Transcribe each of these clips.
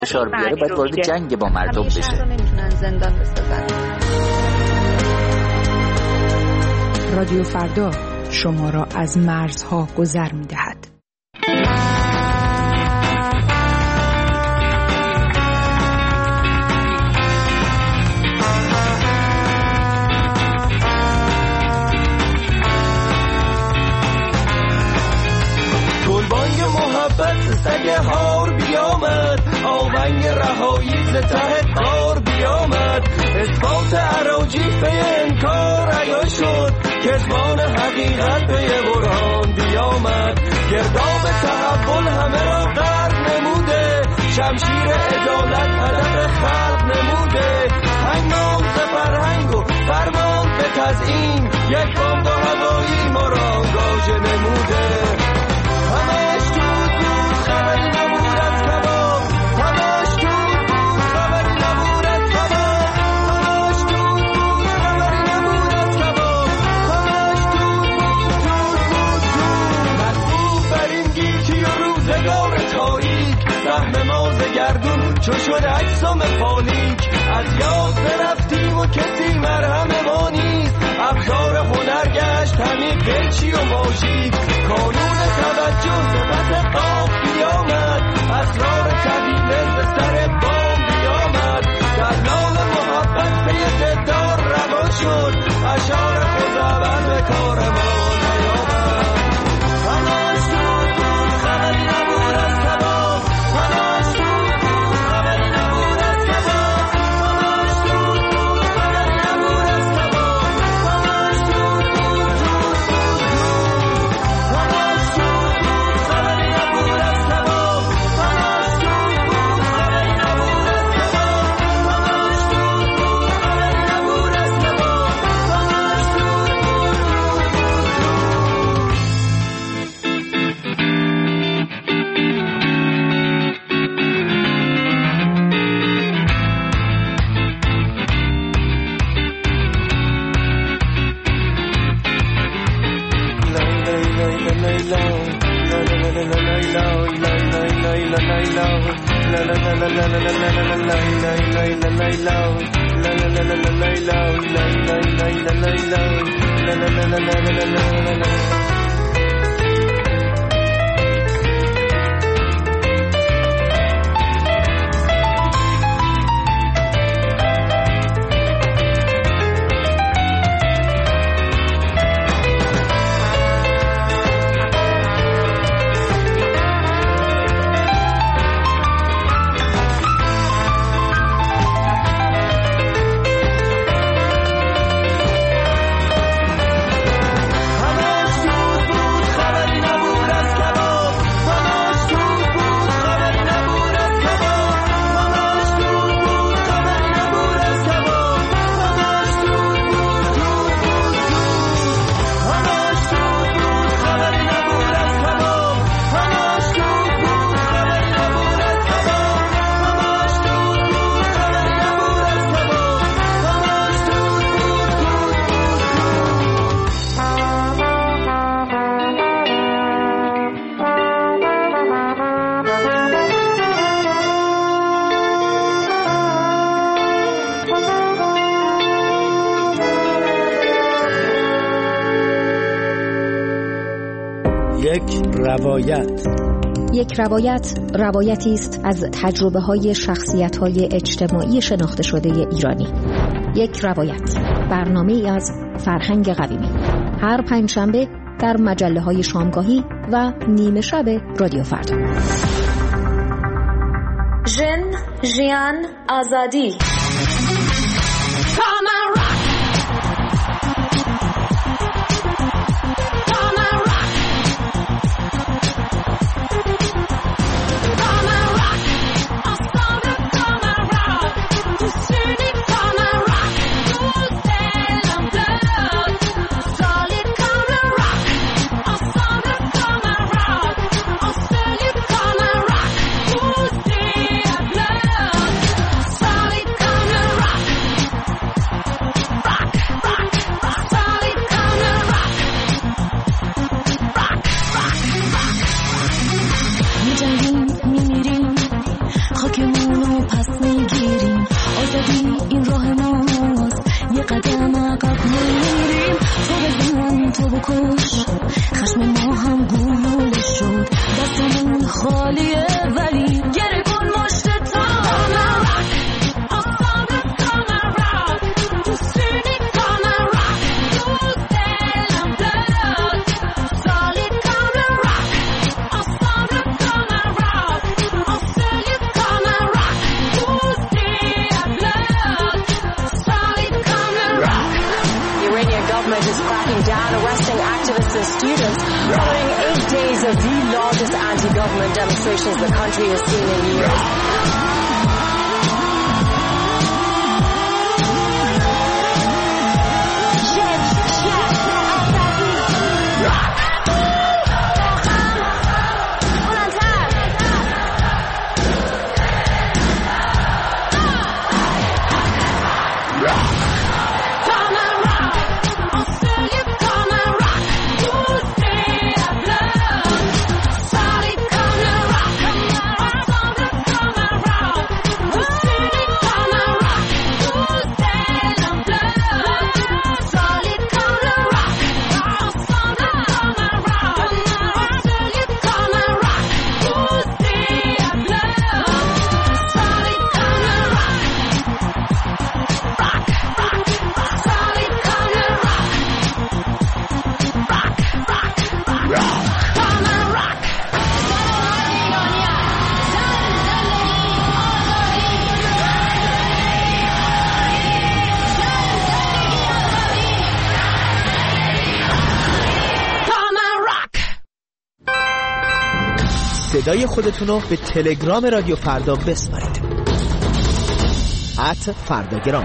فشار بیاره باید وارد جنگ با مردم بشه. نمیتونن زندان بسازن. رادیو فردا شما را از مرزها گذر می‌دهد. گلبانگ محبت سگ هار بیامد، آونگ رهایی ز ته قار بیامد، اثبات اراجیف انکار عیان شد، کتمان حقیقت به برهان بیامد، گرداب تحول همه را غرق نموده، شمشیر عدالت هدف خلق نموده، هنگام ز فرهنگ و فرمان به تزیین، یک بمب هوایی ما را آنگاژه نموده. همش دود بود خبری نبود از کباب، همش دود بود خبری نبود از کباب، همش دود بود خبری نبود از کباب، همش دود بود مطبوع بر این گیتی و روزگار تاریک، سهم ما ز گردون چو شد اجسام فالیک، از یاد برفتیم و کسی مرهم ما نیست، ابزار هنر گشت همین قیچی و ماژیک، کانون توجه صفت قاف بیامد، اسرار طویله به سر بام بیامد، دلال محبت پی دلدار روان شد، اشعار خزعبل به کار ما نیامد. همش دود بود خبری نبود از کباب، همش دود بود خبری نبود از کباب، همش دود بود خبری نبود از کباب، همش دود بود همش دود بود خبری نبود از کباب، همش دود بود خبری نبود از کباب، همش دود بود خبری نبود از کباب، همش یک روایت روایتی است از تجربه‌های شخصیت‌های اجتماعی شناخته شده ایرانی. یک روایت، برنامه‌ای از فرهنگ قویمی، هر پنجشنبه در مجله‌های شامگاهی و نیمه شب رادیو فردا. ژن، ژیان، آزادی. Solid اونو پس میگیریم. آزادی این راه ماست، یه قدم عقب میریم. تو بزن تو بکش، خشم ما هم گلوله شد. دستمون خالیه ولی گره کن مشت تا. Following 8 days of the largest anti-government demonstrations the country has seen in years. صدای خودتونو به تلگرام رادیو فردا بسپارید. @فرداگرام.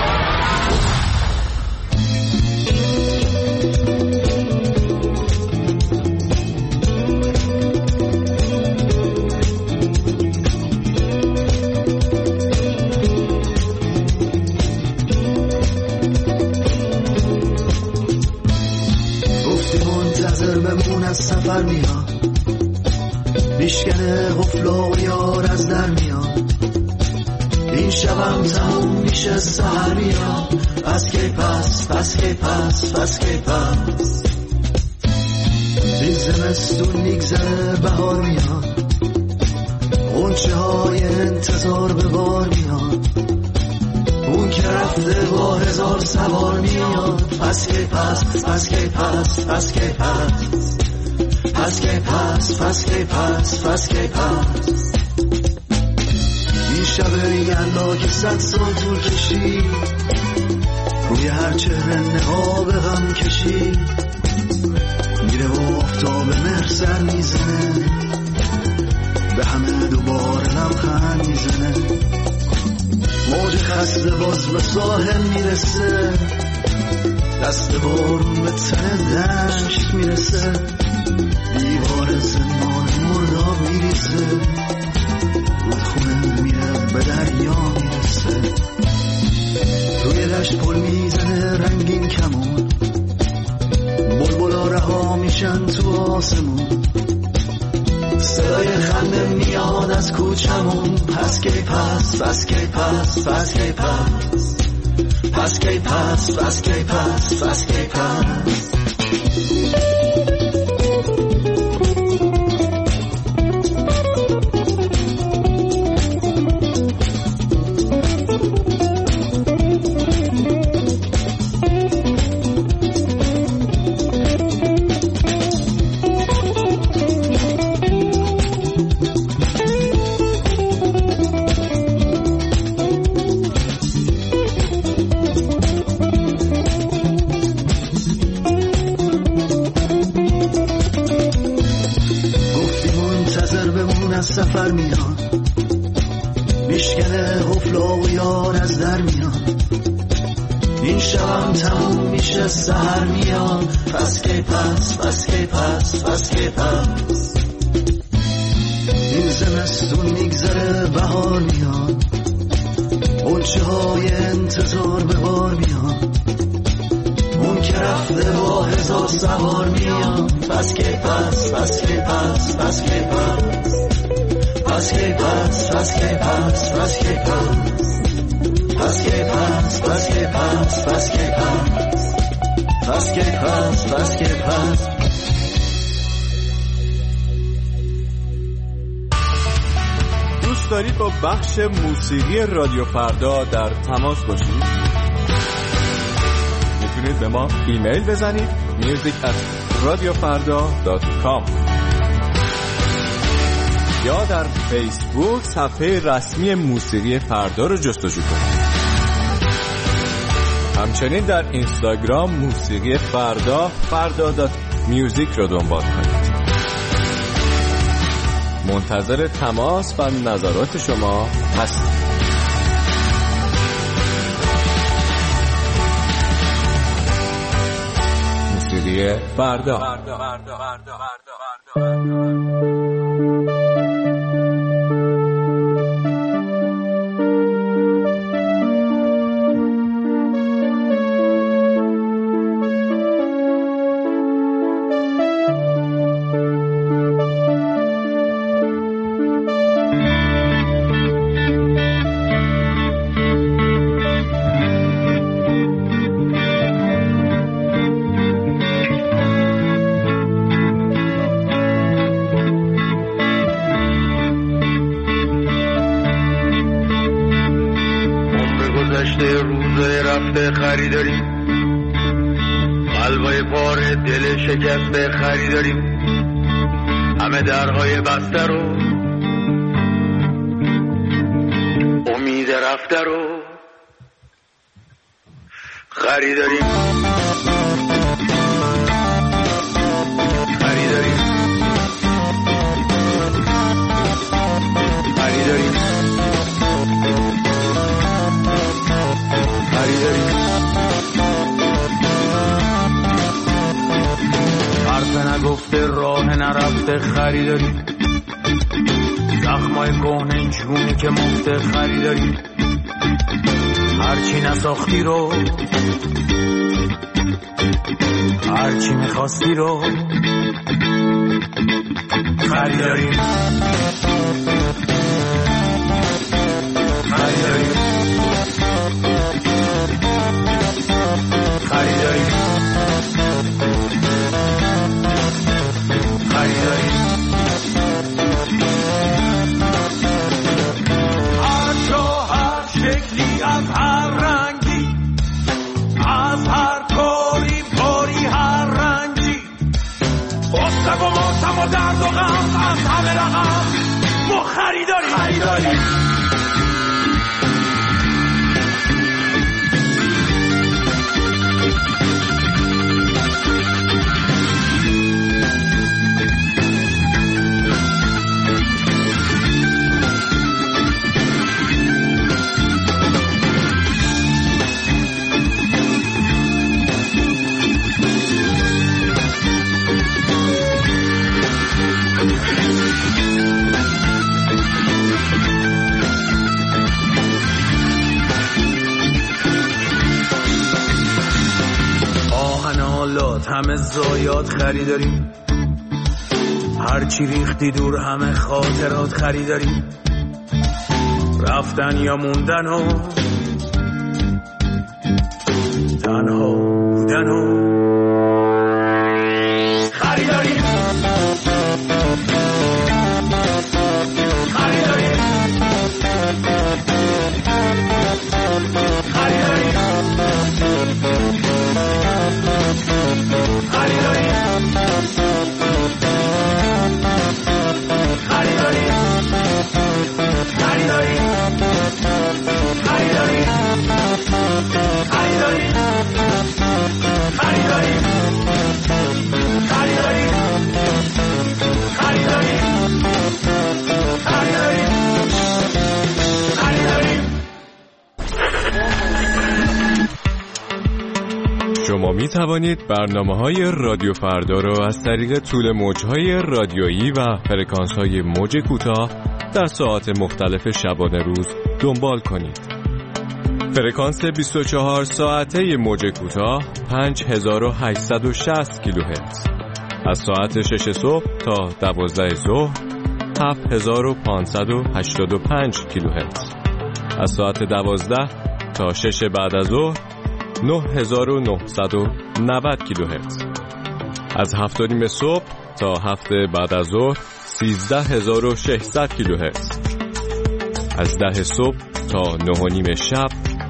گفتی منتظر بمون از سفر میاد، میشکنه غفلا و یار از در میاد. این شبم تموم میشه سحر میاد. پس کی پس پس کی پس پس کی پس. این زمستون میگذره بهار میاد، غنچه های انتظار به بار میاد. اون که رفته با 1000 سوار میاد. پس کی پس پس کی پس پس کی پس. پس کی پس پس کی پس پس کی پس. این شب یلا که 100 سال طول کشید، روی هر چهره نقاب غم کشید. میره و آفتاب مهر سر میزنه، به همه دوباره لبخند میزنه. موج خسته باز به ساحل میرسه، دست بارون به تن دشت میرسه. دیوار زمان مرداب میریزه، رودخونه میره به دریا میرسه. روی دشت پل میزنه رنگین کمون، بلبلا رها میشن تو آسمون. صدای خنده میاد از کوچمون. پس کی پس پس کی پس پس کی پس. پس کی پس پس کی پس پس کی پس. سفر میاد، میشکنه غفلا و یار از در میاد. این شبم تموم میشه سحر میاد. پس کی پس پس کی پس پس کی پس. این زمستون میگذره بهار میاد، غنچه های انتظار به بار میاد. اون که رفته با 1000 سوار میاد. پس کی پس پس کی پس پس کی پس. paz que paz, paz que paz, paz que paz, paz que paz, paz que paz, paz que paz, paz que paz, paz que paz. دوست دارید با بخش موسیقی رادیو فردا در تماس باشید؟ میتونید به ما ایمیل بزنید music@radiofarda.com یا در فیسبوک صفحه رسمی موسیقی فردا رو جستجو کنید. همچنین در اینستاگرام موسیقی فردا فردا.music رو دنبال کنید. منتظر تماس و نظرات شما هستم. موسیقی فردا. خریداریم قلبای پاره دل شکسته خریداریم همه درهای بسته رو امید رفته رو خریداریم خریداریم خریداریم خریداریم حرف نگفته راه نرفته خریداریم زخمای کهنه جونی که مفته خریداریم هرچی نساختی رو هرچی میخواستی رو خریداریم خریداریم خریداریم خریداریم هر جا هر شکلی از هر رنگی از هر کاری باری هر رنگی غصه و ماتم و درد و غم از همه رقم ما خریداریم خریداریم همه زایات خریداریم هرچی ریختی دور همه خاطرات خریداریم رفتن یا موندن و تنها بودن و خریداریم خریداریم خریداریم شما می توانید برنامه‌های رادیو فردا را از طریق طول موج‌های رادیویی و فرکانس‌های موج کوتاه در ساعات مختلف شبانه روز دنبال کنید. فرکانس 24 ساعته موج کوتاه 5860 کیلوهرتز از ساعت 6 صبح تا 12 ظهر 7585 کیلوهرتز. از ساعت 12 تا 6 بعد از ظهر 9990 کیلوهرتز. از 7:30 صبح تا 7 بعد از ظهر 13600 کیلوهرتز. از 10 صبح تا 9:30 شب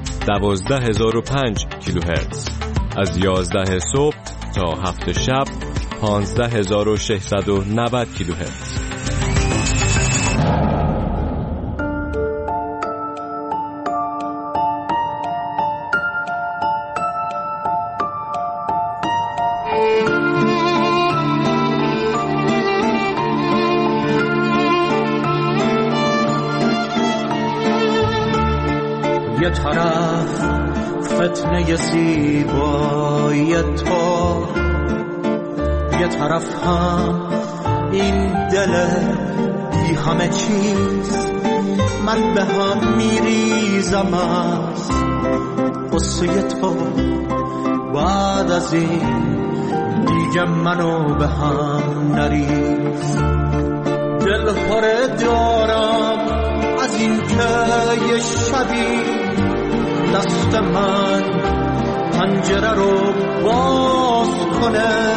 12005 کیلوهرتز. از 11 صبح تا 7 شب 15690 کیلوهرتز. یه طرف فتنه زیبایی تو، یه طرف هم این دل بی همه چیز. من به هم میریزم از قصه تو، بعد از این دیگه منو به هم نریز. دل پره دارم از این که یه شبی دست من پنجره رو باز کنه،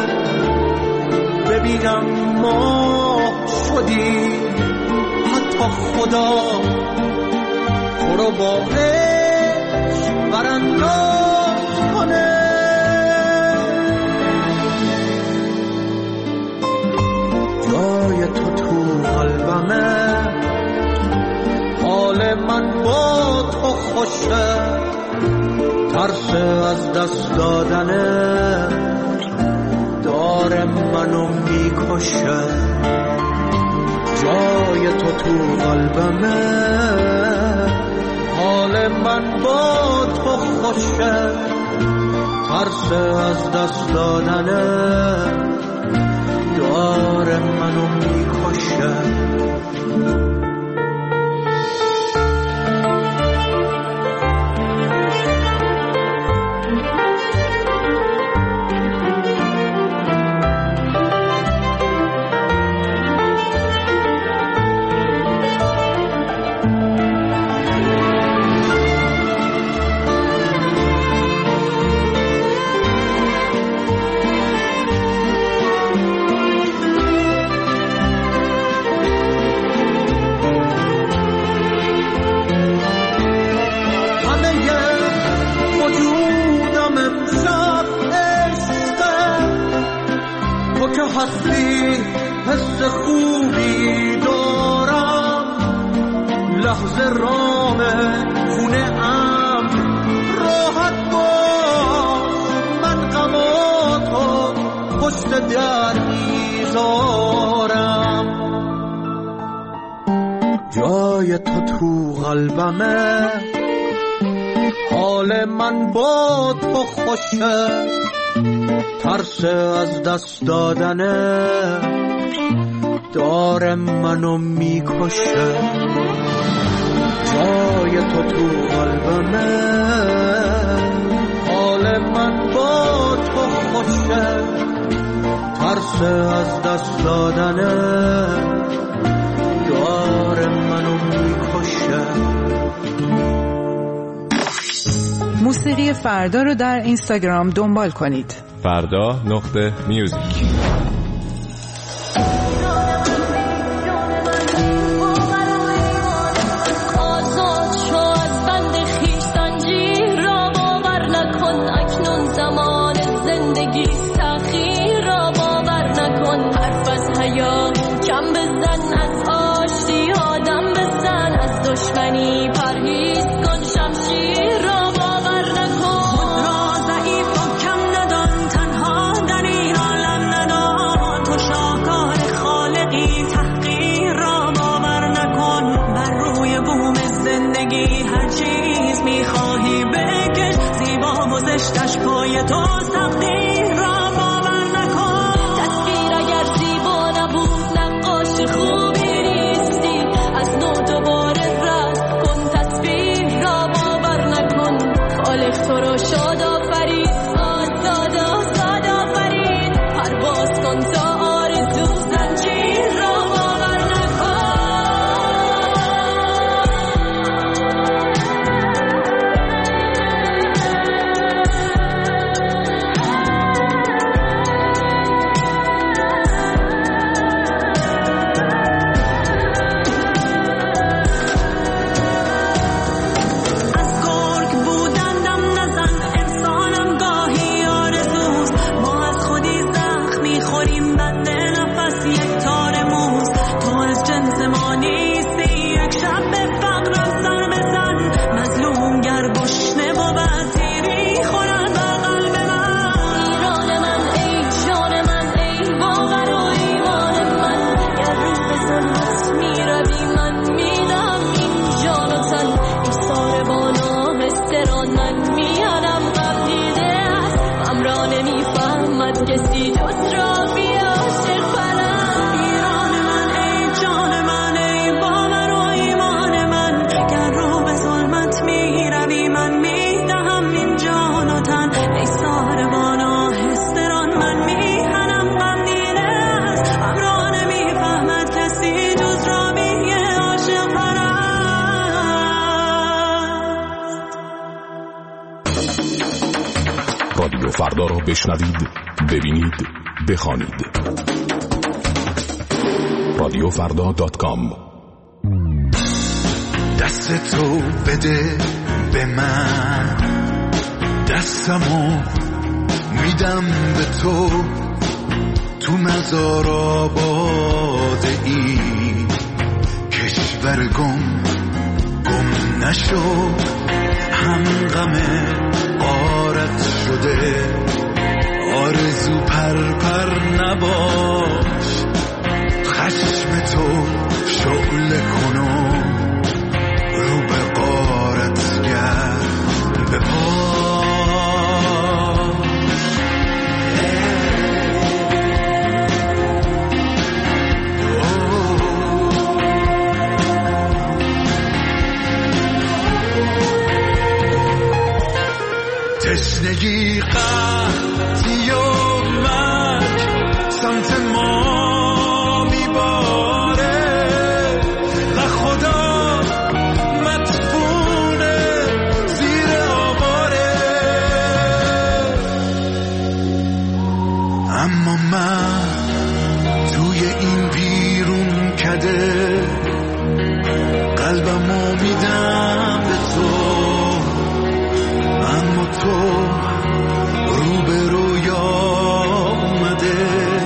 ببینم ما شدی، حتی خدا تو رو با عشق برانداز کنه. جای تو تو قلبمه، حال من با تو خوشه، ترس از دست دادنه داره منو میکشه. جای تو تو قلبمه، حال من با تو خوشه، ترس از دست دادنه داره منو میکشه. هستی حس خوبی دارم، لحظه رامه خونه ام راحت باش، من غماتو پشت در میذارم. جای تو تو قلبمه، حال من با تو خوشه، ترس از دست دادنه داره منو میکشه. جای تو تو قلبمه، حال من با تو خوشه، ترس از دست دادنه داره منو میکشه. موسیقی فردا رو در اینستاگرام دنبال کنید. فردا.music. پرواز کن تا آرزو زنجیر را باور نکن. رادیو فردا را بشنوید، ببینید، بخوانید. رادیوفردا.com. دست تو بده به من، دستمو میدم به تو مزار آباده ای، کشور گم نشو، هم غم غارت شده، آرزو پر نباش، خشم تو شعله کنو رو به غارت گرد به تشنگی قحطی و مرگ سمت ما میباره و خدا مدفونه زیر آواره، اما من توی این بیرون کده قلبمو میدم به تو، اما تو رو به رویا اومده،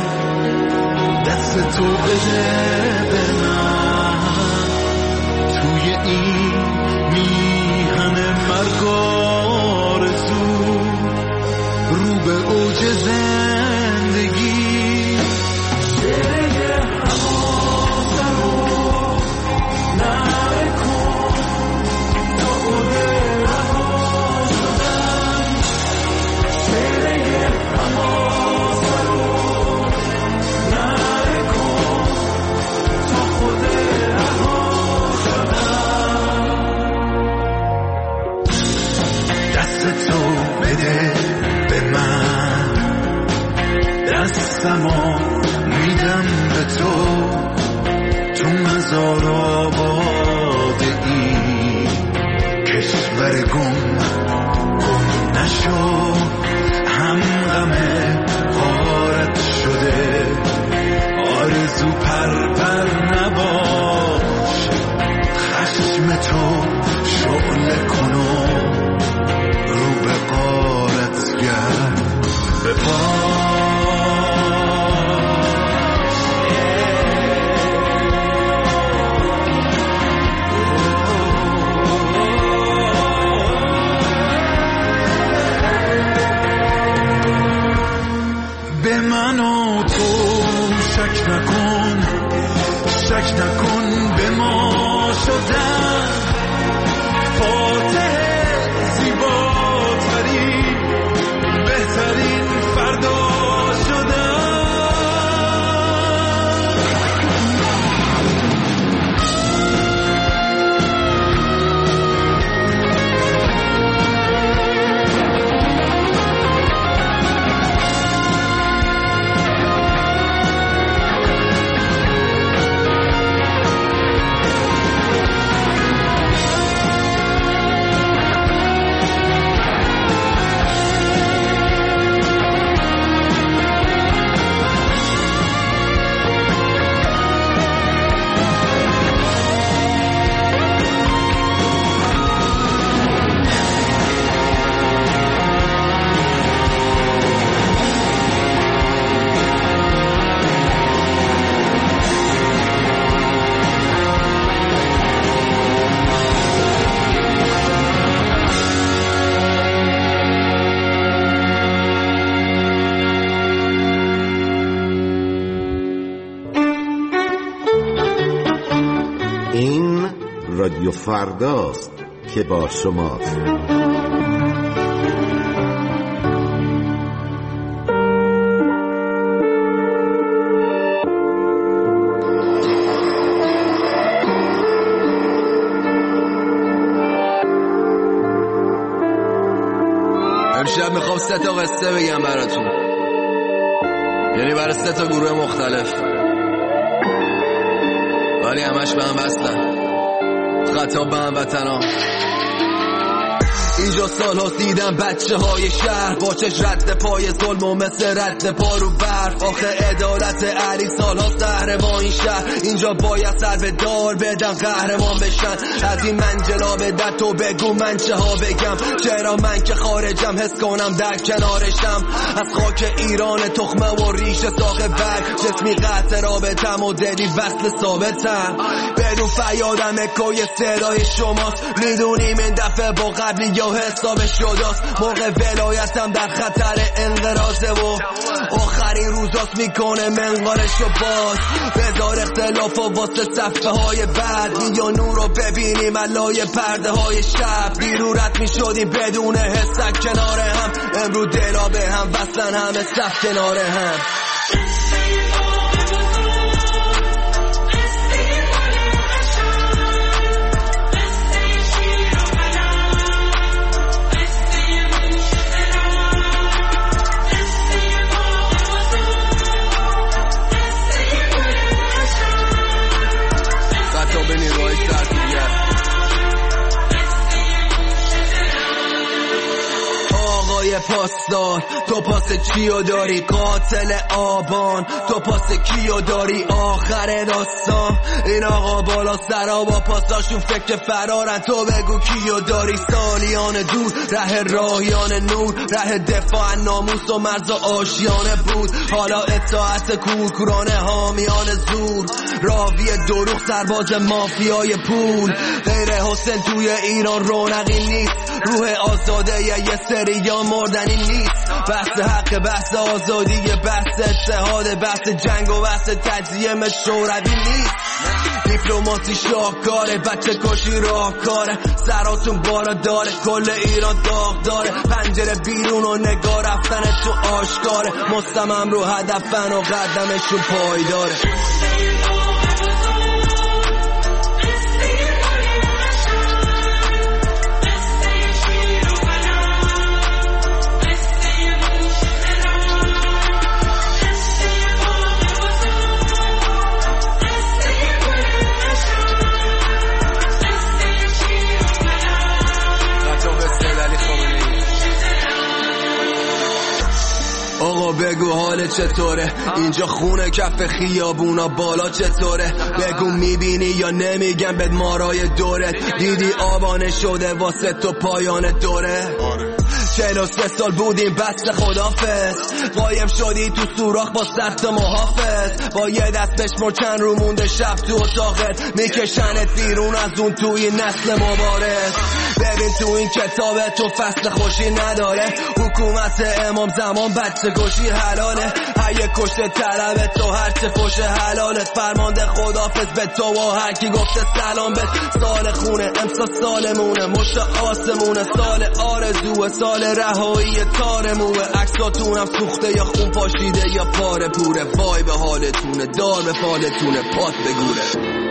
دست تو بده به من، توی این میهن مرگ آرزو رو به اوج زندگی، شعله حواسم رو نکن تا خود دستمو میدم به تو مزار آباده ای، کشور گم نشو، هم غم غارت شده، آرزو پر نباش، خشم تو شعله کنو رو به غارت گرد به پا. به من و تو شک نکن به ما شدن فاتح زیباترین بهترین فردا شدن. رادیو فرداست که با شماست. امشب میخوام 3 تا قصه بگم براتون، یعنی برای 3 تا گروه مختلف، ولی همش به هم وصلن، خطاب به هموطنان. اینجا سالها دیدم بچه های شهر با چش رد پای ظلم و مثل رد پا رو برف. آخه عدالت علی سالها سهر ما این شهر، اینجا باید سر به دار بدن قهرمان بشن. از این منجلا به در تو بگو من چه ها بگم، چرا من که خارجم حس کنم در کنارشم. از خاک ایران تخمه و ریش ساق برگ، جسمی قطع رابطم و دلی وصل ثابتم. بدون فریادم اکوی صدای شماست، میدونیم این دفعه با قبلی یا حساب شداست. موقع ولایتم در خطر انقراضه و آخرین روزاست میکنه منقارشو باز. بذار اختلاف و واسه صفحه های بعد یا نور رو ببینیم علای پرده های شب. بیرورت میشدیم بدون حسک کنار هم، امرو دلا به هم وصلن همه صف کنار هم. پاسدار تو پاس چیو داری؟ قاتل آبان تو پاس کیو داری؟ آخر داستان این آقا بالا سرا با پاساشون فکر فرارن، تو بگو کیو داری؟ سالیان دور ره راهیان نور، ره دفاع ناموس و مرز و آشیانه بود. حالا اطاعت کورکورانه حامیان زور، راوی دروغ سرباز مافیای پول. غیر حسین توی ایران رونقی نیست، روح آزاده یه سریا مردنی نیست. بحث حق، بحث آزادی، بحث اتحاد، بحث جنگ و بحث تجزیه شوروی نیست. دیپلماسی شاهکاره، بچه کشی راهکاره، سراتون بالا داره، کل ایران داغ داره. پنجره بیرون و نگاه رفتن تو آشکاره، مستمم رو هدفن و قدمشون پایداره. آقا بگو حال چطوره؟ اینجا خونه کف خیابونا بالا چطوره؟ بگو میبینی یا نمیگم بد مارای دورت؟ دیدی آبانه شده واسه تو پایان دوره؟ 43 سال بودیم بسته خدافظ، قایم شدی تو سوراخ با سخت محافظ. با یه دست بشمر چند رو مونده شب تو اتاقت، میکشنت بیرون از اون توی نسل مبارز. ببین تو این کتاب تو فصل خوشی نداره، حکومت امام زمان بچه کشی حلاله. هر کشته طلبت تو هرچه فوش حلالت، فرمانده خدافظ به تو و هر کی گفته سلام بهت. سال خونه امسا سالمونه، مشت آسمونه، سال آرزوه، سال رهایی تارموه. عکساتونم سوخته یا خون پاشیده یا پاره پوره. وای به حالتونه، دار به فالتونه، پات بگوره.